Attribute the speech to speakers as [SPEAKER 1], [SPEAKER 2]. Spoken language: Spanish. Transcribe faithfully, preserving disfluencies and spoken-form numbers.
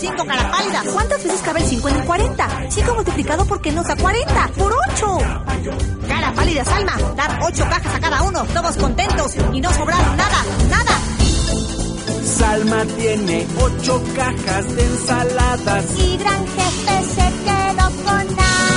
[SPEAKER 1] cinco, cara pálida.
[SPEAKER 2] ¿Cuántas veces cabe el cincuenta en cuarenta? cinco multiplicado por qué nos da cuarenta. ¡Por ocho!
[SPEAKER 1] Cara pálida, Salma. Dar ocho cajas a cada uno. Todos contentos y no sobraron nada, nada.
[SPEAKER 3] Salma tiene ocho cajas de ensaladas.
[SPEAKER 4] Y Gran Jefe se quedó con nada.